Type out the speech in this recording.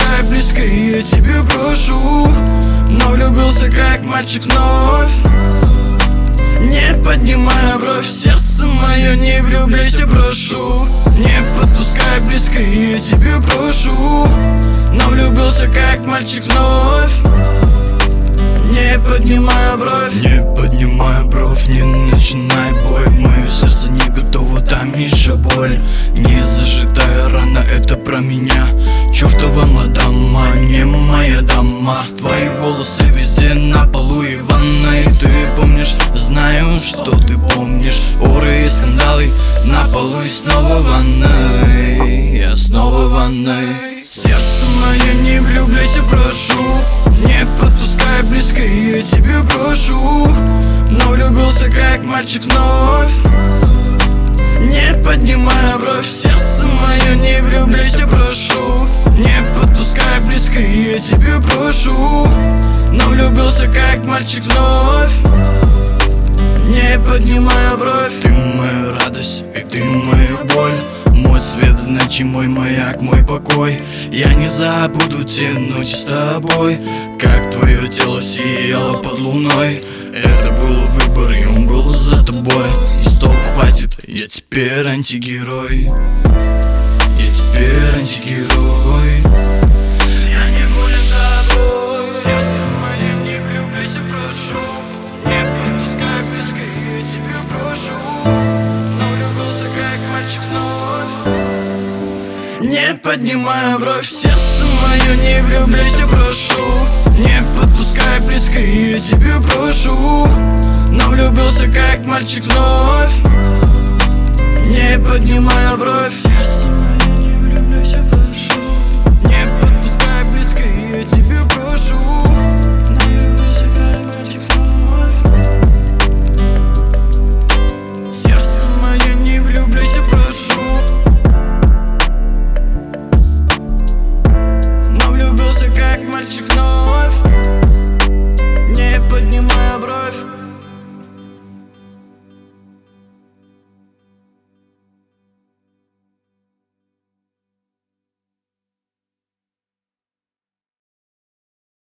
подпускай близко, я тебя прошу. Но влюбился как мальчик вновь. Не поднимай бровь, сердце мое, не влюбляйся, прошу. Не подпускай близко, я тебя прошу. Но влюбился как мальчик вновь. Не поднимай бровь, не поднимай бровь, не начинай бой. Мое сердце не готово, там еще боль. Не зажитая рана, это про меня. Чертова мадама, не моя дама. Твои волосы везде на полу и в ванной. Ты помнишь, знаю, что ты помнишь. Оры и скандалы на полу и снова в ванной. Я снова в ванной. Сердце мое, не влюбляйся, прошу. Не подпускай близко, я тебя прошу. Но влюбился как мальчик вновь. Не поднимай бровь, сердце мое, не влюбляйся, прошу. Не подпускай близко, я тебя прошу. Но влюбился как мальчик вновь. Не поднимай бровь. Ты моя радость и ты моя боль. Мой свет в ночи, мой маяк, мой покой. Я не забуду те ночи с тобой. Как твое тело сияло под луной. Это был выбор, и он был за тобой. И стоп, хватит, я теперь антигерой. Я теперь антигерой. Я не болен тобой. Сердце мое, не влюбляйся, прошу. Не подпускай близко, я тебя прошу. Но влюбился как мальчик вновь. Не поднимай бровь, сердце мое, не влюбляйся, прошу. Не подпускай близко, я тебя прошу. Но влюбился как мальчик вновь. Не поднимай бровь, сердце мое.